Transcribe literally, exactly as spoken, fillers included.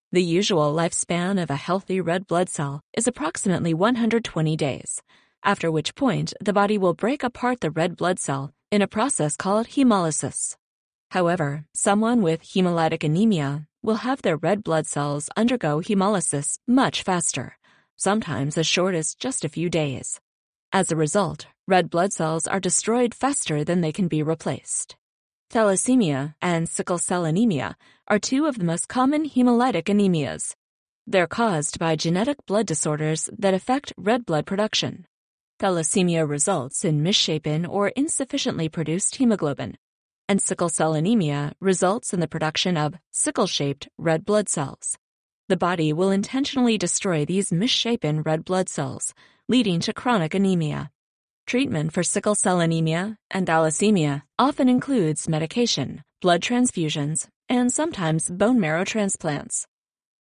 The usual lifespan of a healthy red blood cell is approximately one hundred twenty days, after which point the body will break apart the red blood cell in a process called hemolysis. However, someone with hemolytic anemia will have their red blood cells undergo hemolysis much faster, sometimes as short as just a few days. As a result, red blood cells are destroyed faster than they can be replaced. Thalassemia and sickle cell anemia are two of the most common hemolytic anemias. They're caused by genetic blood disorders that affect red blood production. Thalassemia results in misshapen or insufficiently produced hemoglobin, and sickle cell anemia results in the production of sickle-shaped red blood cells. The body will intentionally destroy these misshapen red blood cells, leading to chronic anemia. Treatment for sickle cell anemia and thalassemia often includes medication, blood transfusions, and sometimes bone marrow transplants.